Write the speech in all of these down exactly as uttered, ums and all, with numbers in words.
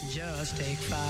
Just take five.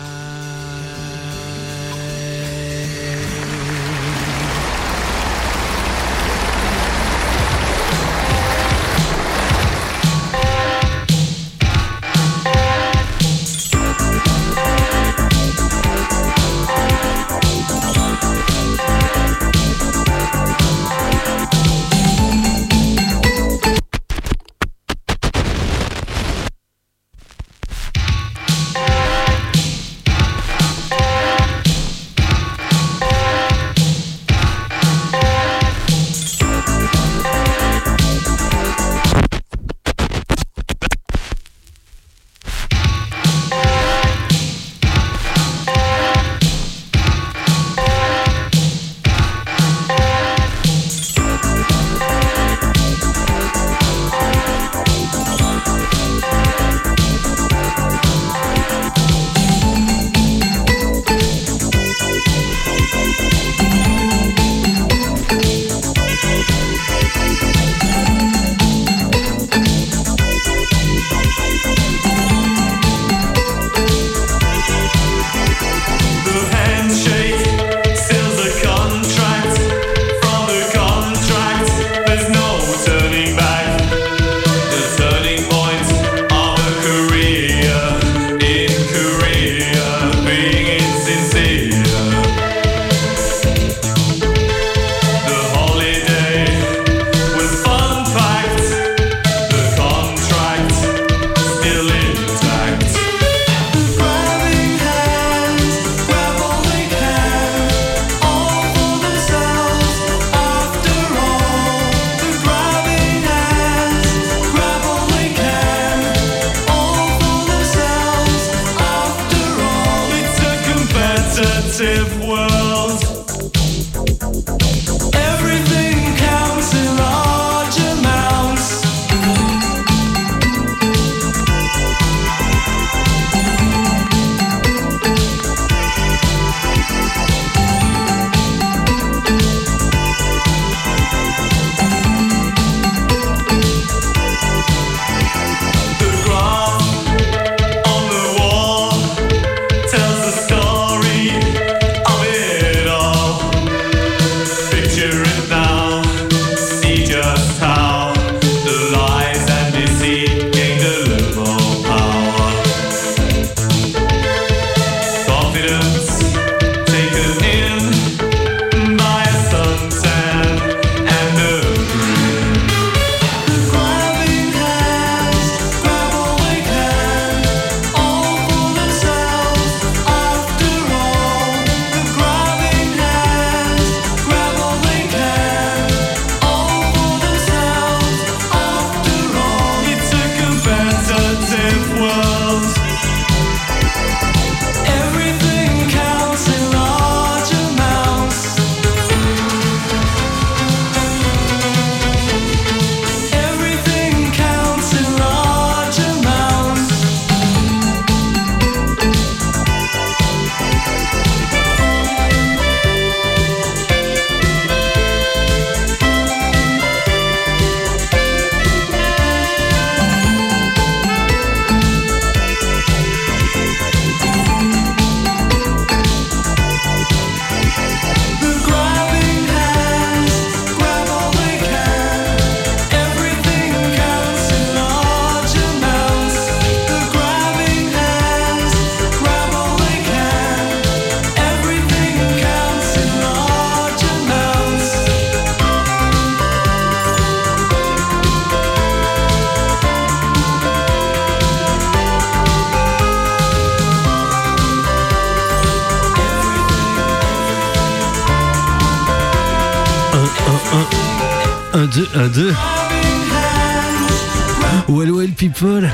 un, deux, un, deux. Well, well, people.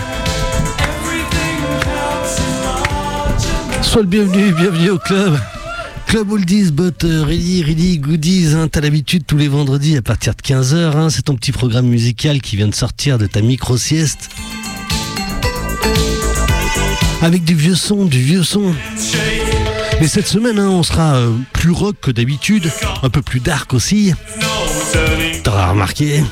Sois le bienvenu, bienvenue au club. Club Oldies, but uh, really, really goodies. Hein. T'as l'habitude tous les vendredis à partir de quinze heures. Hein. C'est ton petit programme musical qui vient de sortir de ta micro-sieste. Avec du vieux son, du vieux son. Mais cette semaine, hein, on sera euh, plus rock que d'habitude. Un peu plus dark aussi. T'auras remarqué.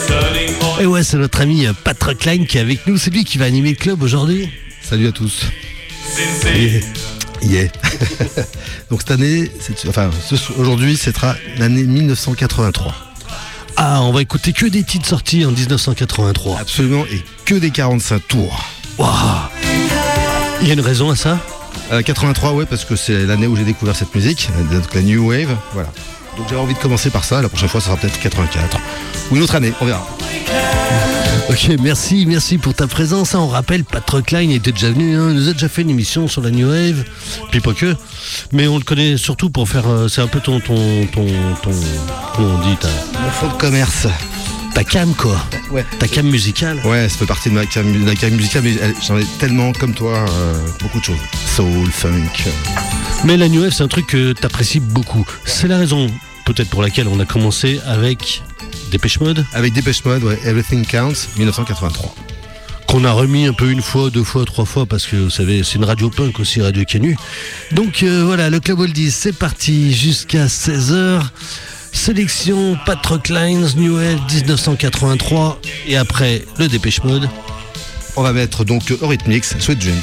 Et ouais, c'est notre ami euh, Pat Rockline qui est avec nous. C'est lui qui va animer le club aujourd'hui. Salut à tous. Yeah. Yeah. Donc cette année, c'est, enfin ce, aujourd'hui, ce sera l'année mille neuf cent quatre-vingt-trois. Ah, on va écouter que des titres sortis en dix-neuf cent quatre-vingt-trois. Absolument, et que des quarante-cinq tours. Waouh. Il y a une raison à ça ? euh, quatre-vingt-trois, ouais, parce que c'est l'année où j'ai découvert cette musique, donc la New Wave, voilà. Donc j'avais envie de commencer par ça, la prochaine fois ça sera peut-être quatre-vingt-quatre, ou une autre année, on verra. Ok, merci, merci pour ta présence. On rappelle, Pat Klein était déjà venu, hein, il nous a déjà fait une émission sur la New Wave, puis pas que, mais on le connaît surtout pour faire, euh, c'est un peu ton, ton, ton, ton, comment on dit, ta, Mon fond de commerce. ta cam quoi, Ouais. ta cam musicale. Ouais, ça fait partie de ma cam, de la cam musicale, mais elle- j'en ai tellement, comme toi, euh, beaucoup de choses. Soul, funk. euh. Mais la New Wave, c'est un truc que t'apprécies beaucoup. C'est la raison peut-être pour laquelle on a commencé avec Depeche Mode, Avec Depeche Mode, ouais, Everything Counts, mille neuf cent quatre-vingt-trois. qu'on a remis un peu une fois, deux fois, trois fois, parce que vous savez, c'est une radio punk aussi, Radio Canu. Donc euh, voilà, le Club Oldies, c'est parti jusqu'à seize heures. Sélection Pat Klein's New Wave dix-neuf cent quatre-vingt-trois. Et après, le Depeche Mode. On va mettre donc Eurythmics, Sweet Dreams.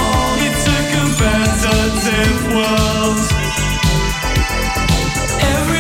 Every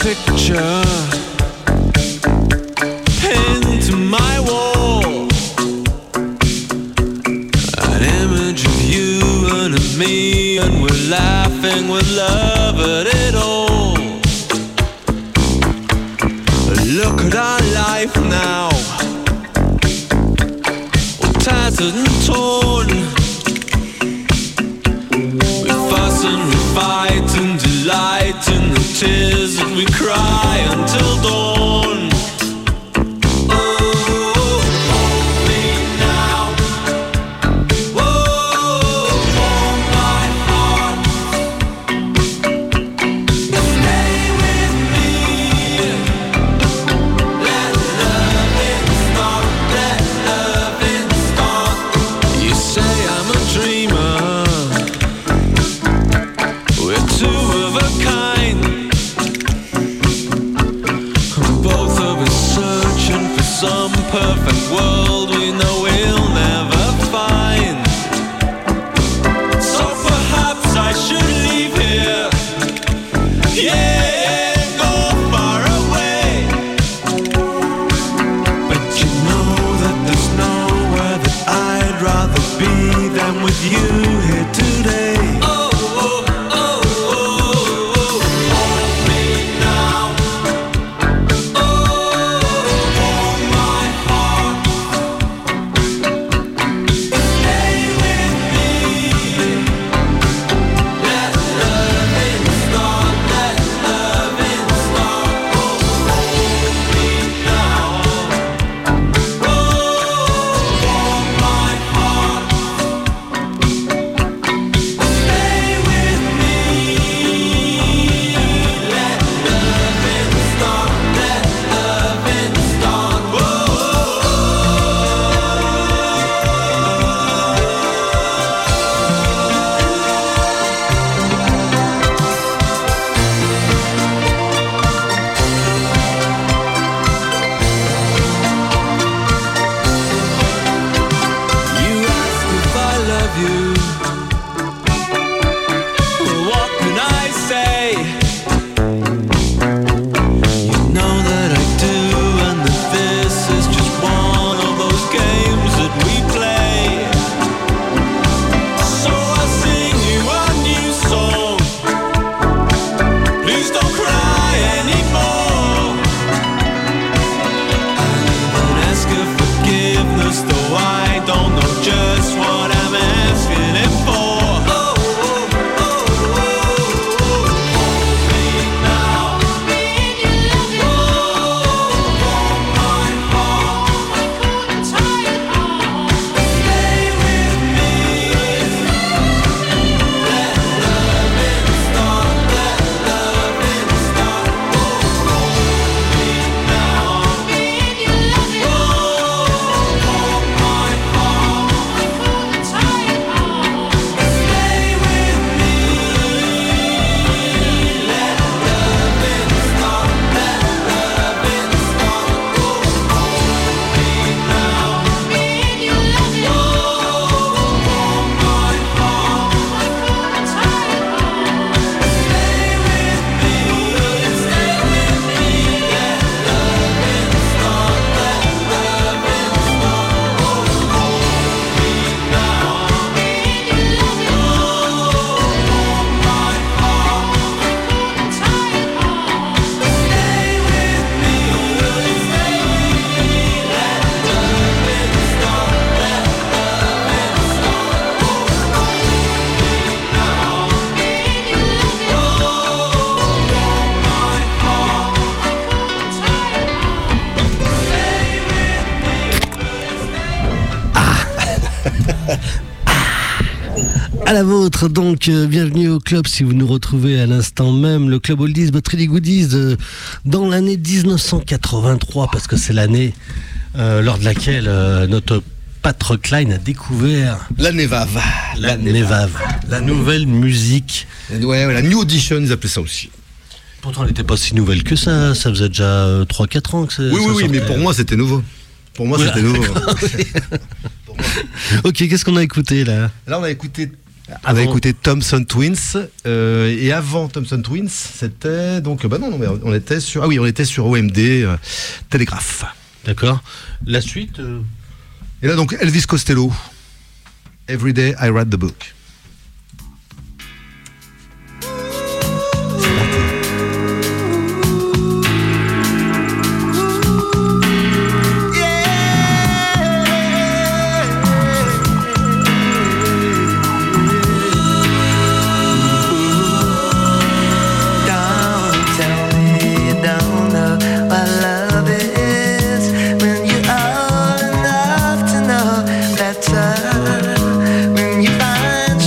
picture pinned to my wall, an image of you and of me, and we're laughing with love at it all. Look at our life now, all tattered and torn. We fuss and we fight and delight in the tears that we cry until dawn. Some perfect world we know we'll never find. So perhaps I should leave here, yeah, go far away. But you know that there's nowhere that I'd rather be than with you here today. À la vôtre, donc, euh, bienvenue au club si vous nous retrouvez à l'instant même. Le Club Oldies, but really goodies, euh, dans l'année dix-neuf cent quatre-vingt-trois, parce que c'est l'année euh, lors de laquelle euh, notre Pat Klein a découvert la Nevave. La, la Nevave. La nouvelle musique. Ouais, ouais, la New Audition, ils appelaient ça aussi. Pourtant, elle n'était pas si nouvelle que ça. Ça faisait déjà euh, trois quatre ans que c'est. Oui, oui, oui, mais pour moi, c'était nouveau. Pour moi, voilà. C'était nouveau. Pour moi. Ok, qu'est-ce qu'on a écouté là? Là, on a écouté On a écouté Thompson Twins euh, et avant Thompson Twins, c'était donc bah non, non mais on était sur ah oui on était sur O M D euh, Télégraphe. D'accord. La suite. Euh... Et là donc Elvis Costello. Every day I read the book. When you find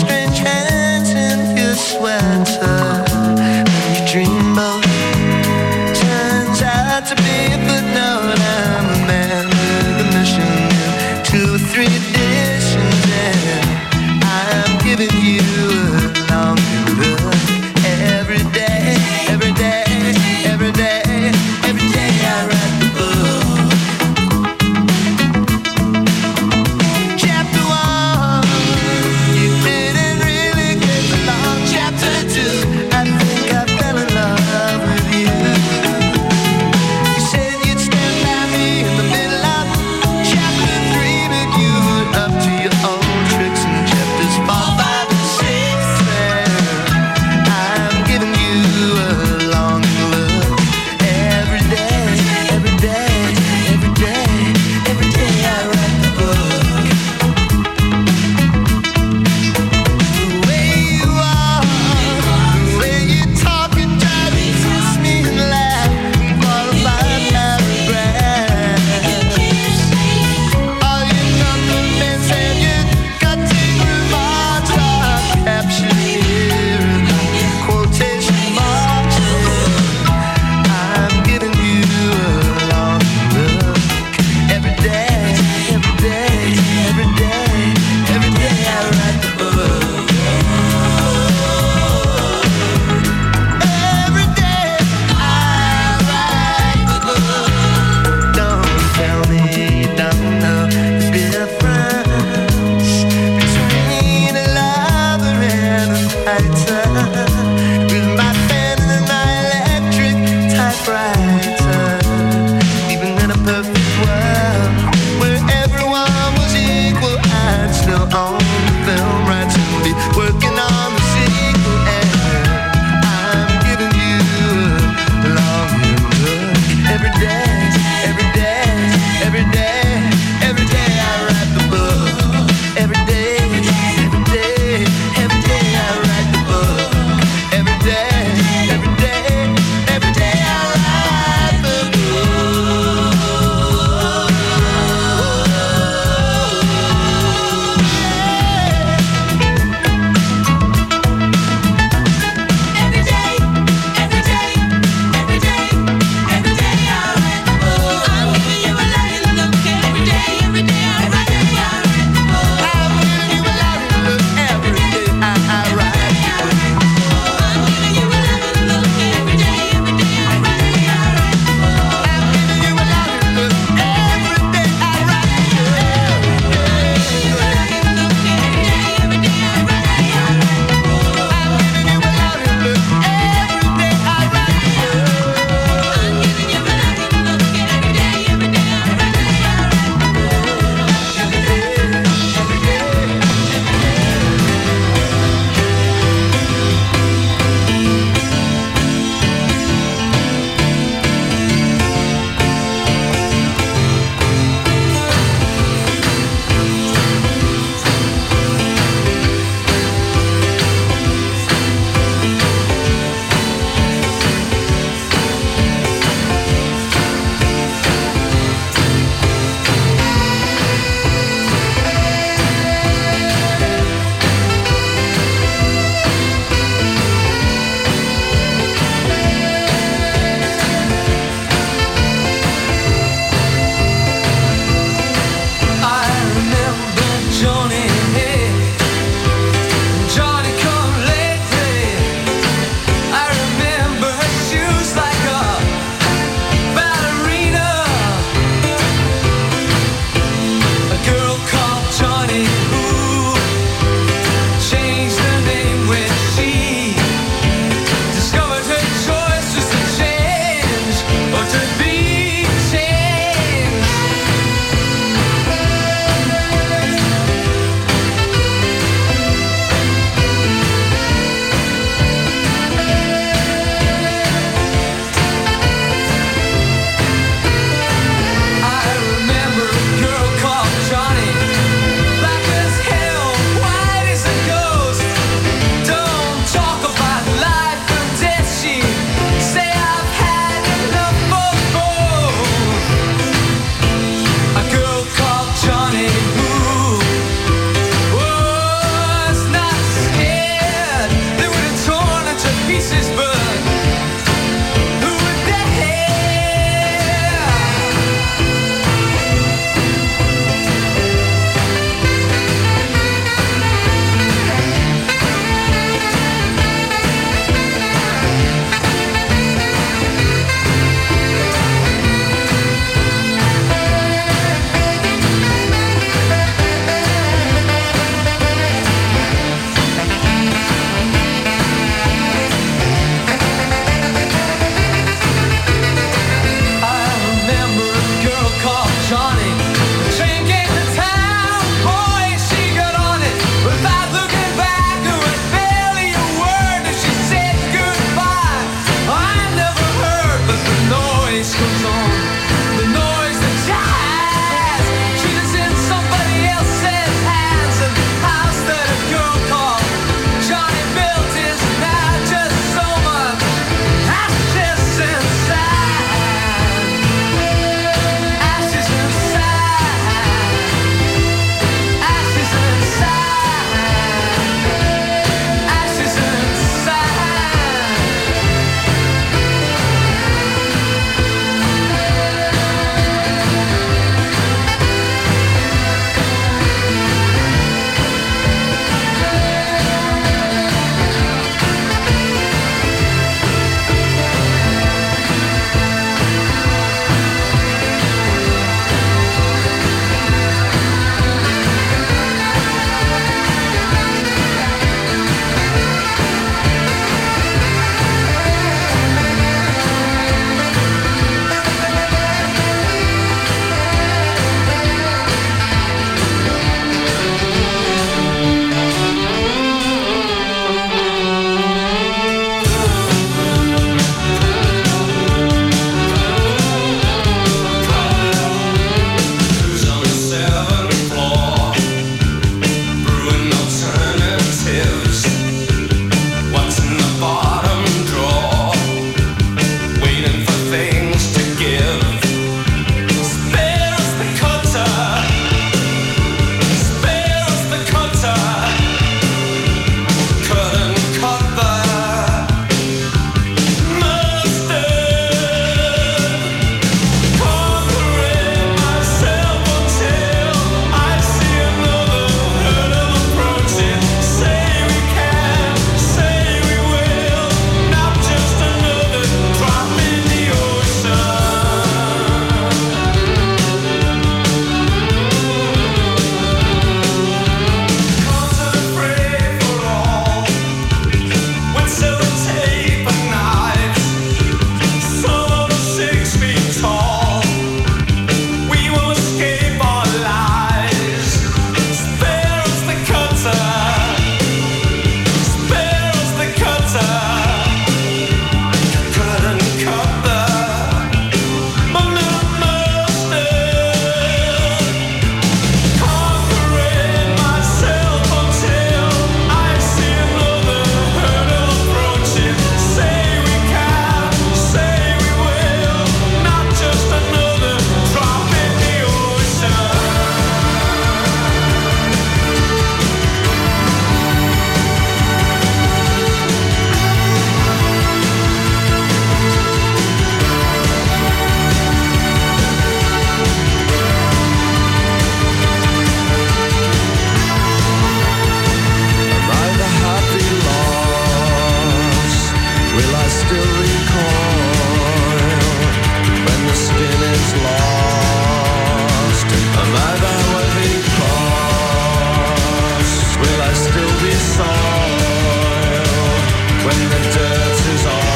when the dirt is off.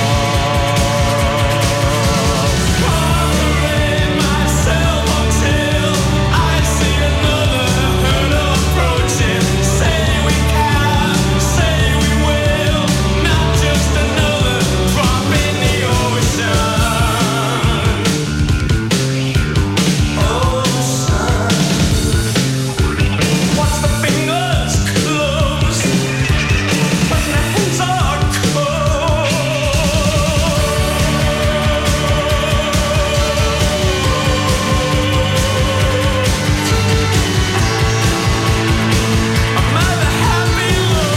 Wandering myself until I see another herd approaching. Say we can, say we will, not just another drop in the ocean. Watch the fingers close when the hands are cold. Am I the happy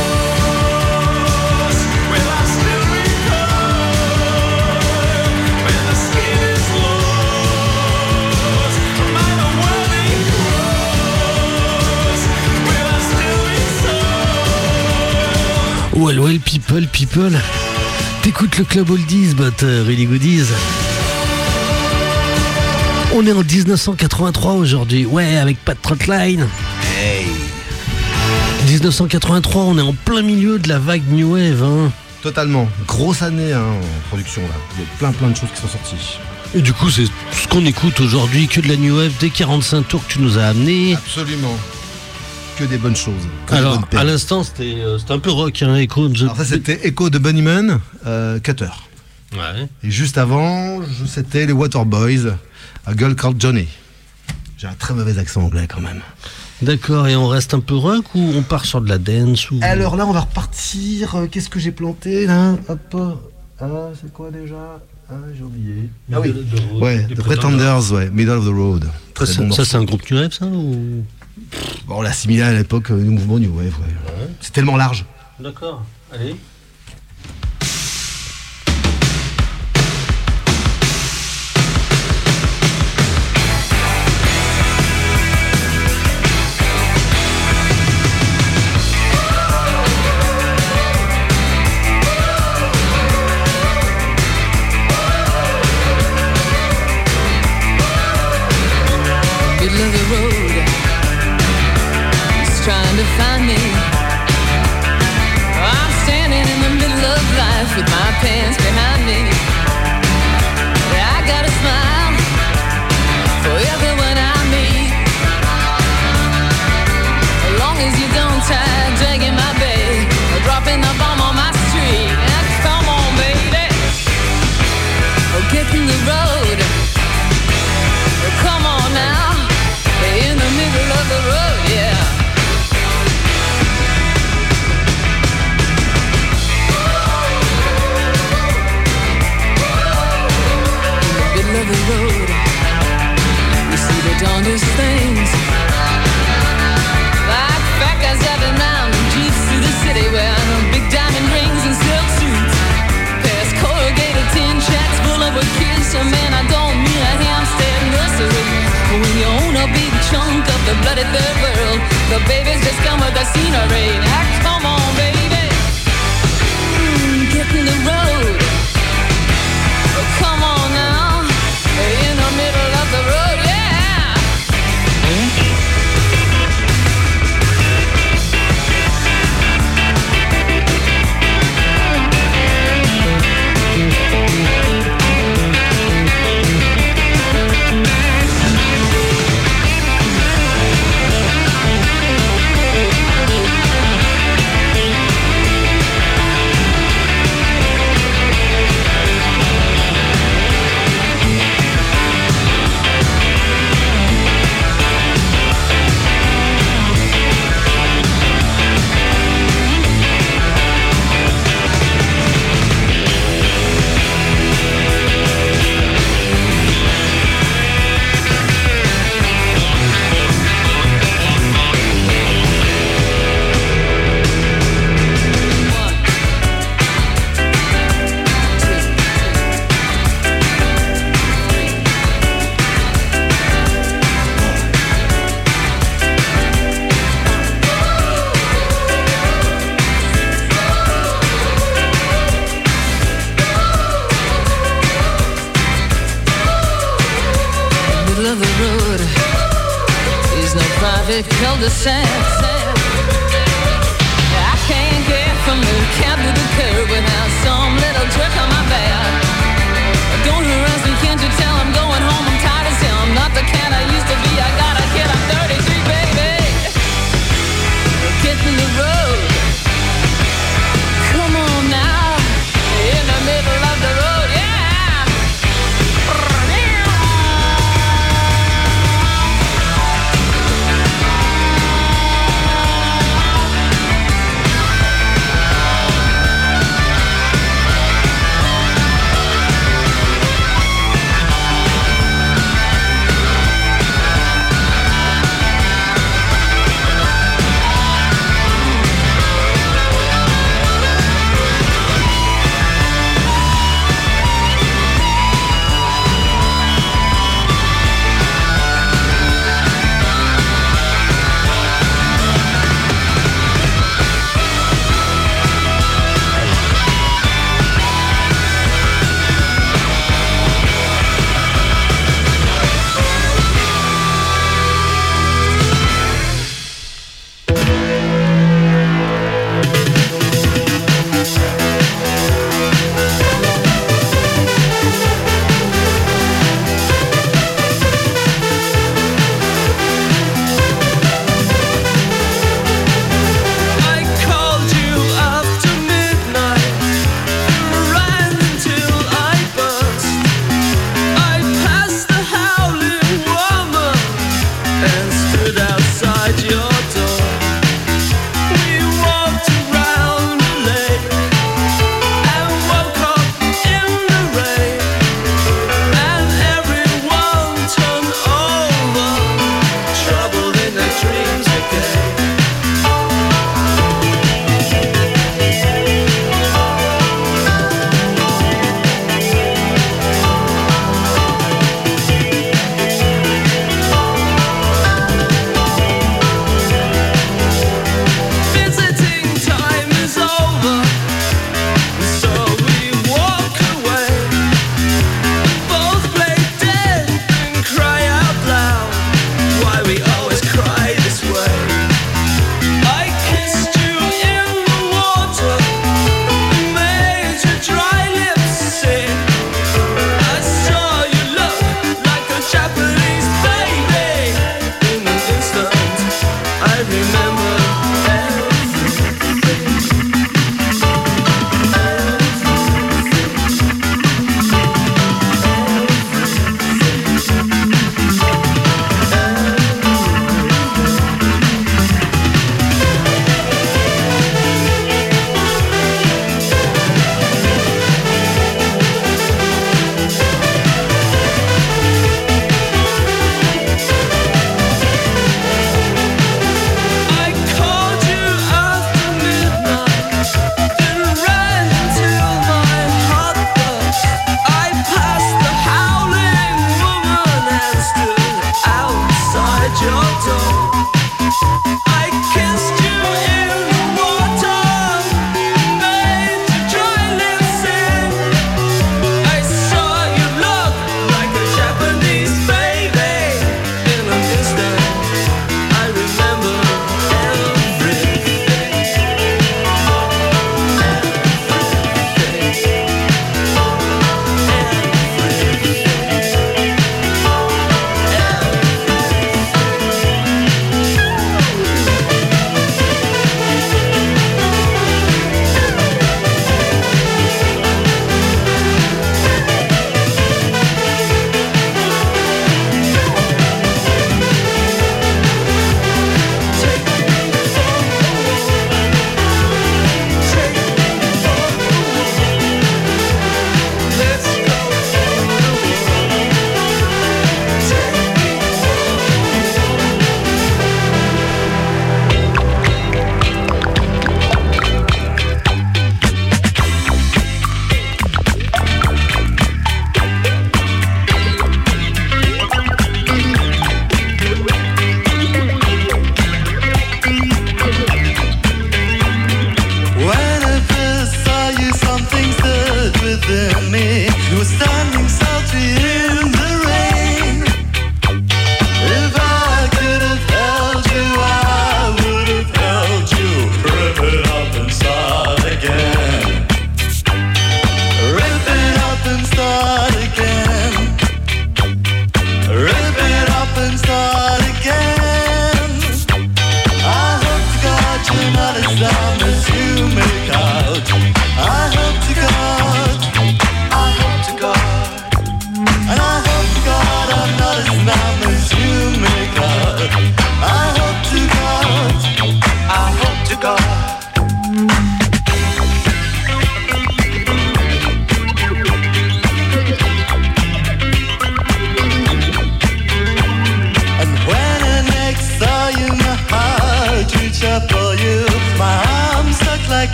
lost? Will I still recoil when the skin is lost? Am I the worthy cross? Will I still be sold? Well, well, people, people. T'écoutes le club oldies, but uh, really goodies. On est en dix-neuf cent quatre-vingt-trois aujourd'hui. Ouais, avec Pat Trotline. Hey. dix-neuf cent quatre-vingt-trois, on est en plein milieu de la vague New Wave. Hein. Totalement. Grosse année hein, en production là. Il y a plein plein de choses qui sont sorties. Et du coup, c'est ce qu'on écoute aujourd'hui, que de la New Wave, des quarante-cinq tours que tu nous as amenés. Absolument. Que des bonnes choses. Que des Alors, bonnes à perles. l'instant, c'était euh, c'était un peu rock, hein, Echo. The... Alors ça c'était Echo de Bunnyman, euh, Cutter. Ouais. Et juste avant, je- c'était les Waterboys, A Girl Called Johnny. J'ai un très mauvais accent anglais quand même. D'accord, et on reste un peu rock ou on part sur de la dance ou... Alors là, on va repartir. Euh, Qu'est-ce que j'ai planté là? Hop. Ah, c'est quoi déjà? Ah, j'ai oublié. Ah oui. Middle of the Road, Ouais, les The Pretenders, ouais, Middle of the Road. Ça, Très c'est- bon ça, morceau. c'est un groupe New Wave, ça ou... Bon, on l'a assimilé à l'époque euh, du mouvement New Wave. Ouais. C'est tellement large. D'accord, allez. Middle of the road, he's trying to find me. I'm standing in the middle of life with my pants behind me. I got a smile for everyone I meet. As long as you don't try dragging my bag or dropping the bomb on my street. Now, come on, baby, oh, get in the road. Come on now, in the middle of the road, yeah. In the middle of the road, you see the darndest things. Like fat guys driving round in jeeps through the city wearing big diamond rings and silk suits. Past corrugated tin shacks full of kids. So man, I don't mean a Hampstead nursery. But when you own a big chunk of the bloody third world, the babies just come with the scenery. Now come on, baby, mm, get in the road. Oh, come on now, in the middle of the road, yeah. traffic cul-de-sac. I can't get from the cab to the curb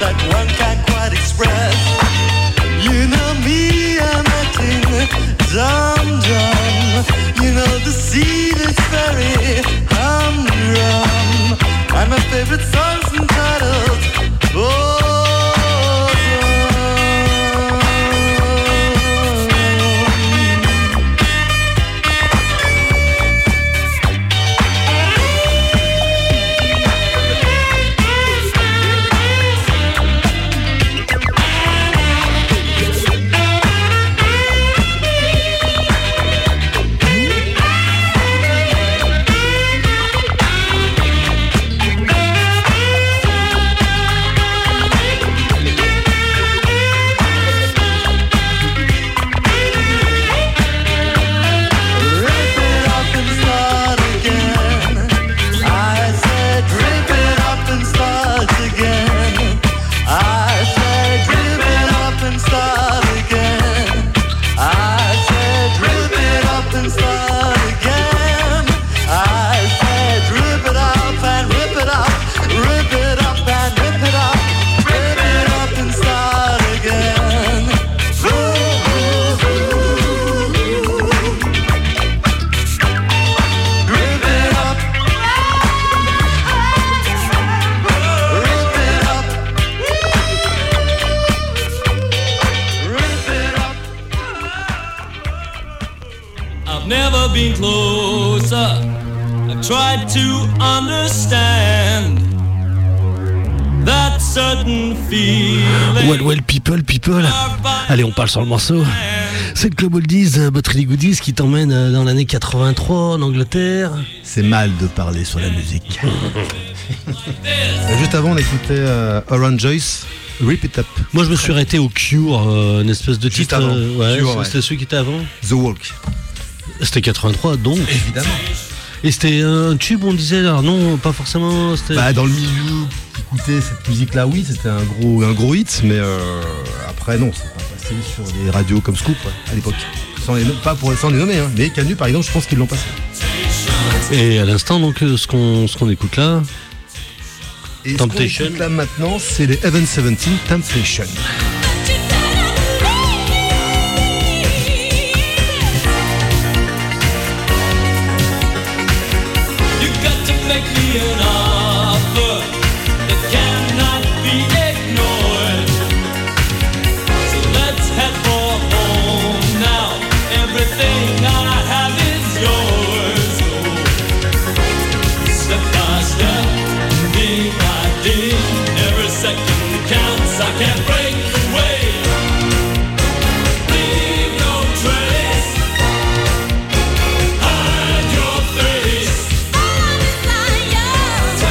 that one can't quite express. You know me, I'm acting dumb, dumb. You know the sea that's very humdrum. And my favorite song's entitled Boredom. I've never been closer. I've tried to understand that certain feeling. Well, well, people, people. Allez, on parle sur le morceau. C'est le Club Oldies, euh, Botry Goodies qui t'emmène euh, dans l'année quatre-vingt-trois en Angleterre. C'est mal de parler sur la musique. Juste avant, on écoutait euh, Orange Joyce, Rip It Up. Moi, je me suis arrêté au Cure, euh, une espèce de Juste titre. avant. euh, ouais, Cure, ça, ouais. C'était celui qui était avant. The Walk. C'était quatre-vingt-trois, donc. Évidemment. Et c'était un tube, on disait. Alors non, pas forcément. C'était... Bah, dans le milieu, écouter cette musique-là, oui, c'était un gros, un gros hit, mais euh, après, non, c'est pas passé sur des radios comme Scoop ouais, à l'époque. Sans les, pas pour sans les nommer, hein. Mais Canu, par exemple, je pense qu'ils l'ont passé. Et à l'instant, donc, euh, ce qu'on, ce qu'on écoute là. Et Temptation. ce qu'on écoute là maintenant, c'est les Heaven seventeen, Temptation. You got to make me an offer that cannot be ignored. So let's head for home now. Everything I have is yours. So step by step, day by day, every second counts. I can't break away. Leave no trace. Hide your face.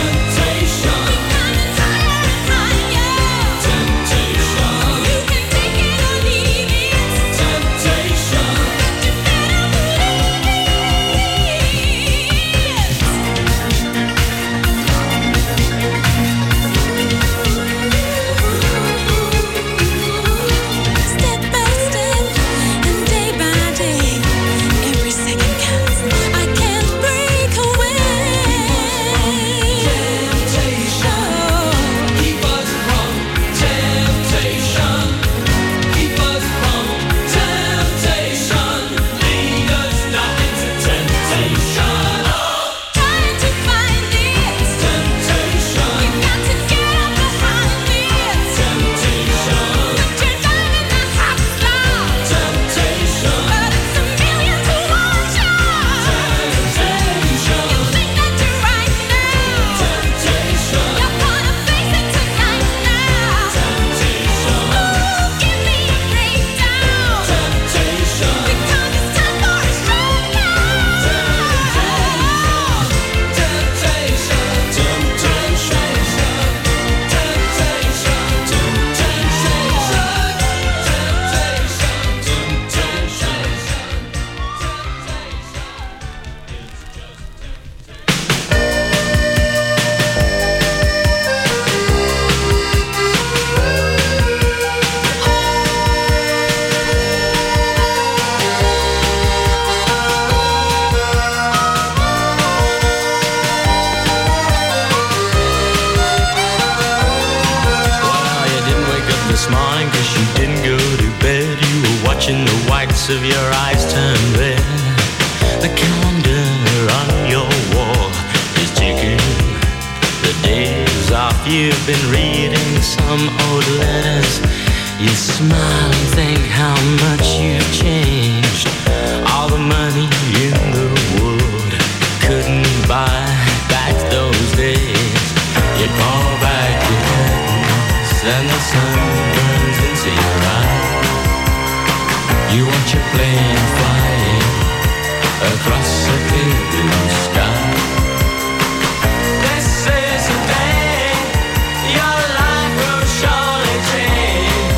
this morning cause you didn't go to bed. You were watching the whites of your eyes turn red. The calendar on your wall is ticking the days off. You've been reading some old letters. You smile and think how much you've changed. All the money in the world couldn't buy back those days. You call back the curtains and the sun burns into your eyes. You watch your plane flying across a clear blue sky. This is the day your life will surely change.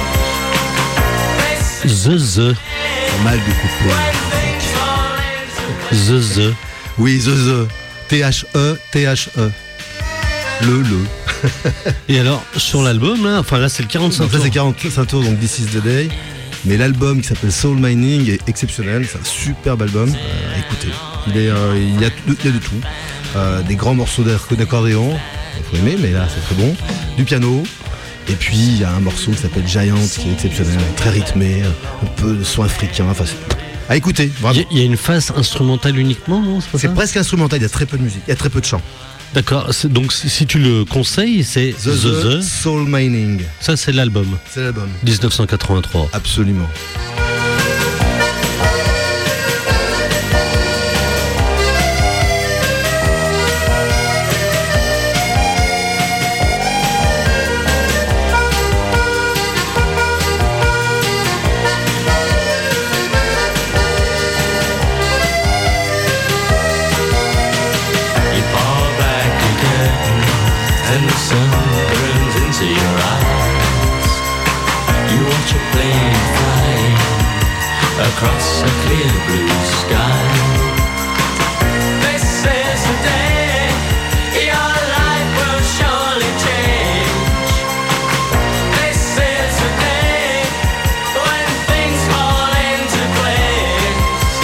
The The. Mal découpé. The The. Oui, The The. T H E, T H E. Le, le. Et alors, sur l'album, là, enfin là, c'est le quarante-cinq Donc là, tours. c'est quarante-cinq tours, donc This is the Day. Mais l'album qui s'appelle Soul Mining est exceptionnel. C'est un superbe album. Euh, écoutez, il, est, euh, il, y a, il y a de tout. Euh, des grands morceaux d'ac- d'accordéon. Il faut aimer, mais là, c'est très bon. Du piano. Et puis, il y a un morceau qui s'appelle Giant qui est exceptionnel. Très rythmé. Un peu de son africain. Enfin, c'est... À écouter, Il vraiment. y, a- il y a une phase instrumentale uniquement, non? C'est pas C'est ça presque instrumental. Il y a très peu de musique. Il y a très peu de chant. D'accord. c'est- Donc, si si tu le conseilles, c'est The, The The, The. Soul Mining. Ça, c'est l'album. C'est l'album. dix-neuf cent quatre-vingt-trois. Absolument. You pull back the curtain and the sun burns into your eyes. You watch a plane flying across a clear blue sky. This is the day your life will surely change. This is the day when things fall into place.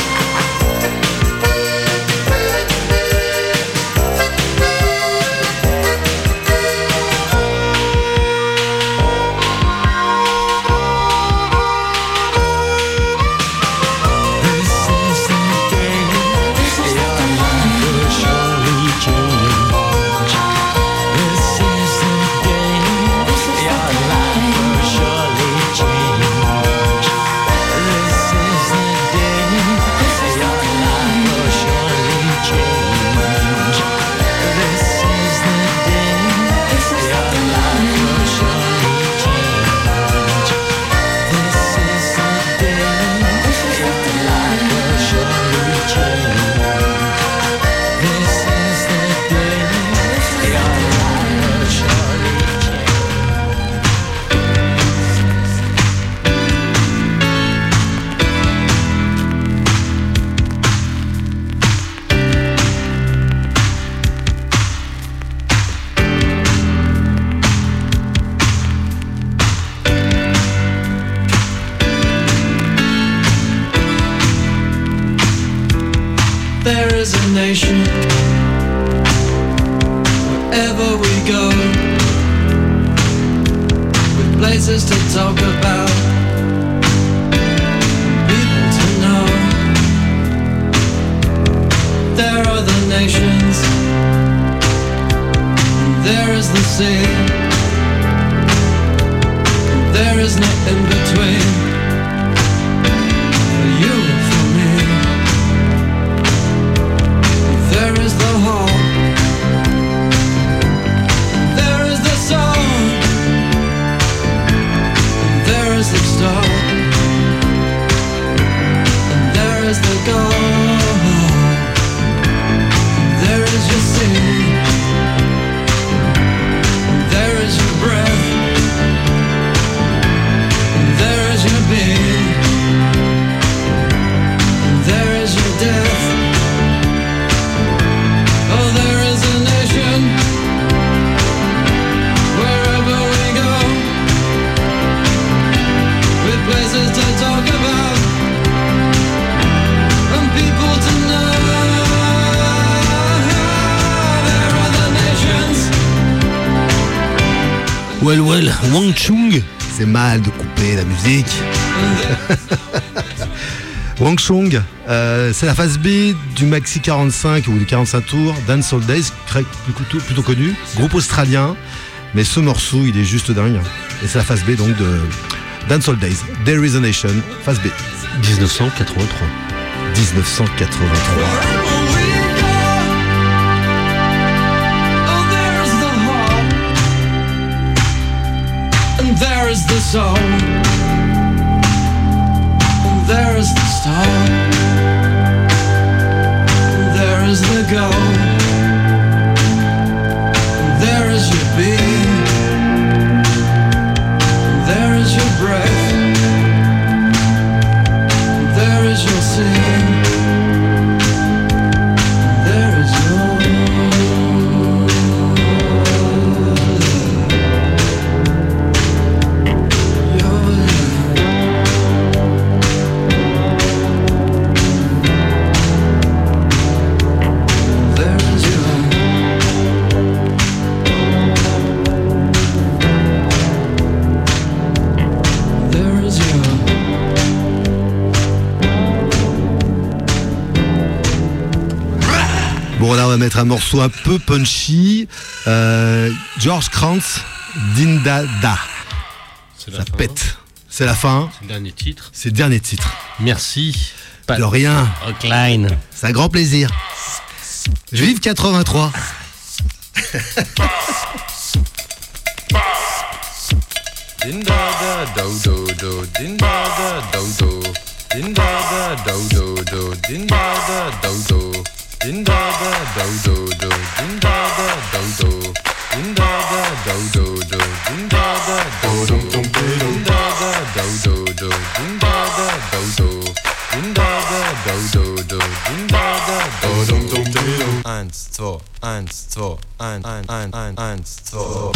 This is the day your life will surely change. This is the day your life will surely change. This is the day your life will surely change. This is the day your life will surely change. This is the day your life will surely change. This is the day your life will surely change. There is a nation wherever we go, with places to talk about, people to know. There are the nations, there is the sea, there is no in between, for you and for me. There is the hall, there is the song, there is the star, there is the goal, there is your sea, there is your breath, there is your being, there is your death. Oh, there is a nation wherever we go, with places to talk about and people to know. There are the nations. Well, well, Wang Chung, c'est mal de couper la musique. Wang Chung, euh, c'est la phase B du maxi quarante-cinq ou du quarante-cinq tours Dancehall Days, plutôt, plutôt connu, groupe australien, mais ce morceau il est juste dingue. Et c'est la phase B donc de Dancehall Days, There Is a Nation, phase B. dix-neuf cent quatre-vingt-trois. dix-neuf cent quatre-vingt-trois. There is the soul, and there is the star, and there is the goal, and there is your being, and there is your breath, and there is your sin, and there is your Bon, là on va mettre un morceau un peu punchy. Euh, George Kranz, Dindada. C'est la Ça fin. pète. C'est la fin. C'est le dernier titre. C'est le dernier titre. Merci. De rien. Rockline. C'est un grand plaisir. Vive quatre-vingt-trois. Din da da do do do, din da da do do, din da da do do do, din da da do do, din da da do do do, din da da do do, din da da do do do, din da da do do, din da da do do do, din da da do do, din da da do do do, din da da do do do. Eins, zwei, eins, zwei, ein, ein, ein, ein, eins, zwei.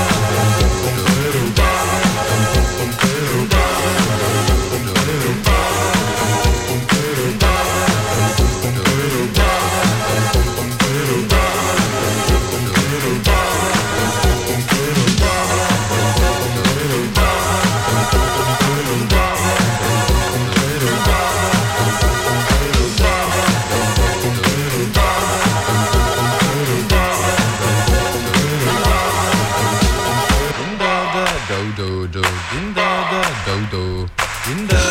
Do do, din da da do do, din da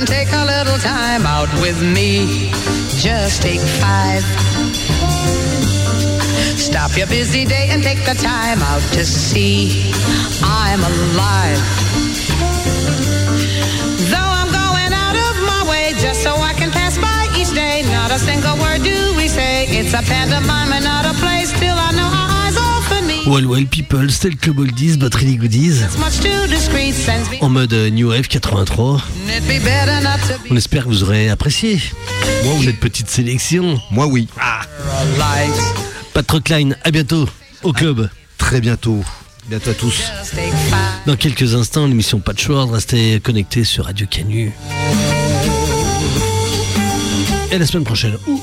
and take a little time out with me. Just take five. Stop your busy day and take the time out to see I'm alive. Though I'm going out of my way just so I can pass by each day, not a single word do we say. It's a pantomime and not a play. Still I know our eyes often meet. Well Well People, c'était le Club Oldies, Battery Goodies, It's much too discreet, sends me. en mode euh, New Wave quatre-vingt-trois. It'd be better not to On be espère que vous aurez apprécié cette petite sélection. Moi, oui. a light. Pat Rockline, à bientôt au club. Très bientôt. Bientôt à tous. Just take five. Dans quelques instants, l'émission Patchworld, restez connectés sur Radio Canu. Et la semaine prochaine. Ouh.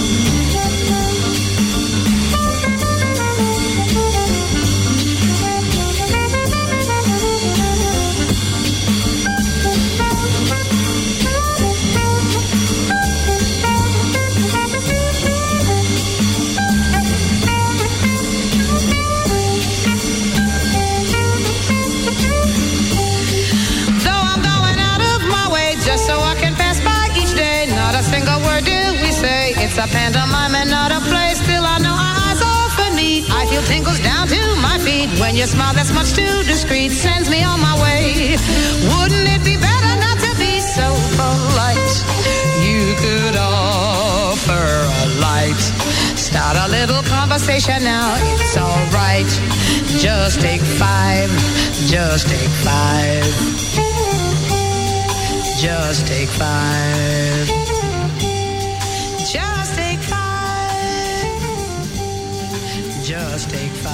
Though I'm going out of my way just so I can pass by each day, not a single word do we say. It's a pantomime and not a play. Still I know our eyes often meet. I feel tingles down to my feet when your smile that's much too discreet sends me on my way. Wouldn't it be better not to be so polite? You could offer a light. Start a little conversation now, it's alright. Just take five, just take five. Just take five. Just take five. Just take five.